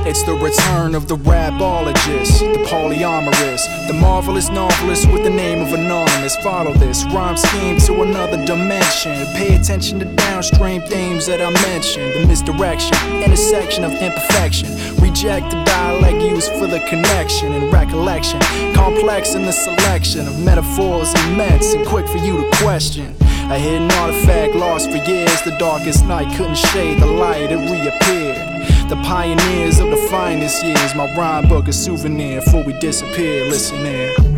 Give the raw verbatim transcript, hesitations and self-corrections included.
It's the return of the rabologist, the polyamorous, the marvelous novelist with the name of Anonymous. Follow this rhyme scheme to another dimension. Pay attention to downstream themes that I mentioned. The misdirection, intersection of imperfection. Reject the dialect used for the connection and recollection. Complex in the selection of metaphors immense and quick for you to question. A hidden artifact lost for years. The darkest night couldn't shade the light, it reappeared. The pioneers of the finest years. My rhyme book a souvenir before we disappear. Listen in.